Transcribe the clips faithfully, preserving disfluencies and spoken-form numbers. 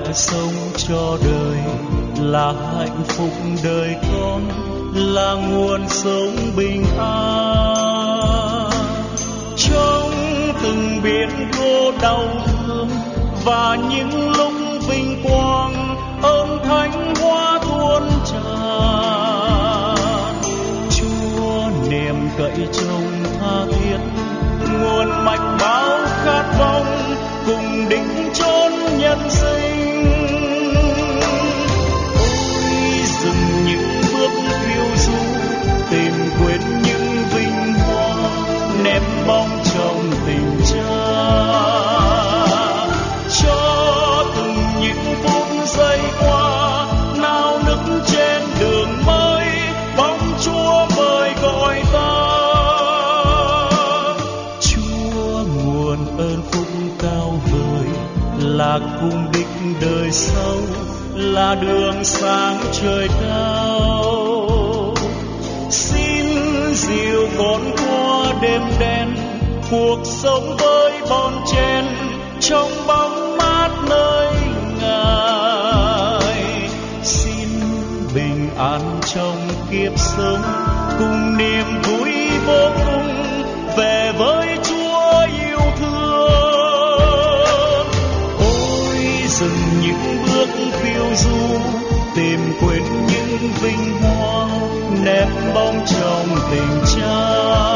sống cho đời, là hạnh phúc đời con, là nguồn sống bình an. Trong từng biến cố đau thương và những lúc vinh quang, ơn thánh hóa tuôn tràn. Chúa niềm cậy trông tha thiết, nguồn mạch báo khát vọng, cùng đỉnh chốn nhân sinh. Ôi dừng những bước phiêu du, tìm quên những vinh hoa, ném bóng trong tình cha. Cho từng những phút giây qua, nao nức trên đường mới, bóng Chúa mời gọi ta. Chúa nguồn ơn phúc cao vời, là cung đích đời sau, là đường sáng trời cao. Xin dìu con qua đêm đen, cuộc sống với bon chen trong bóng mát nơi Ngài. Xin bình an trong kiếp sống, cùng niềm vui vô cùng về với Chúa yêu thương. Ôi dừng những bước phiêu du, tìm quên những vinh hoa, ném bóng trong tình cha.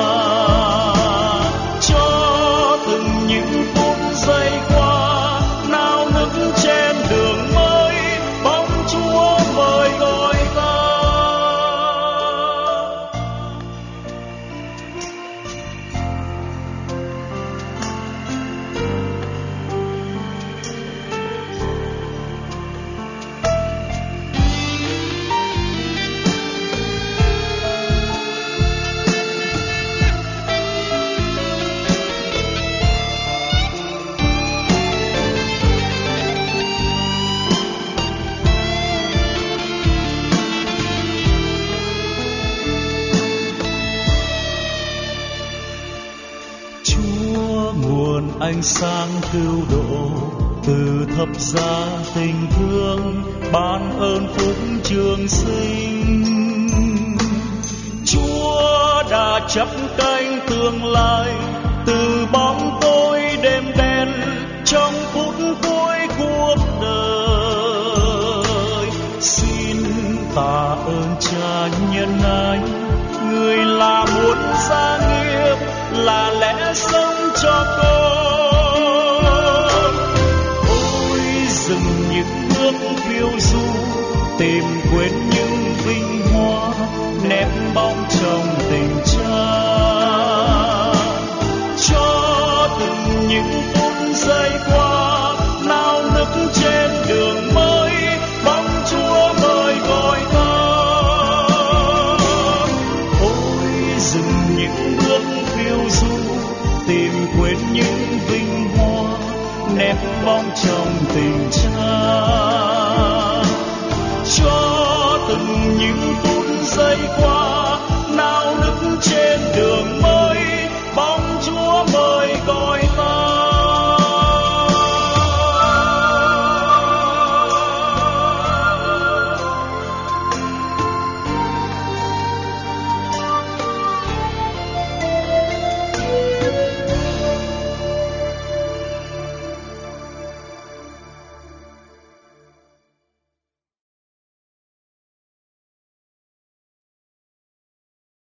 Cho từng những phút giây qua, nao nức trên đường mới, bóng Chúa mời gọi ta. Ánh sáng cứu độ, từ thập giá tình thương, ban ơn phúc trường sinh. Chúa đã chắp cánh tương lai, từ bóng tối đêm đen, trong phút cuối cuộc đời. Xin tạ ơn Cha nhân ái, người là muôn gia nghiệp, là lẽ sống cho con. Ôi dừng những bước phiêu du, tìm quên những vinh hoa, ném bóng trong tình cha. Cho từng những phút giây qua, nao nức trên đường mới, bóng Chúa mời gọi ta. Ôi dừng những bước phiêu du, tìm quên những vinh hoa, ném bóng trong tình cha. Cho từng những phút giây qua,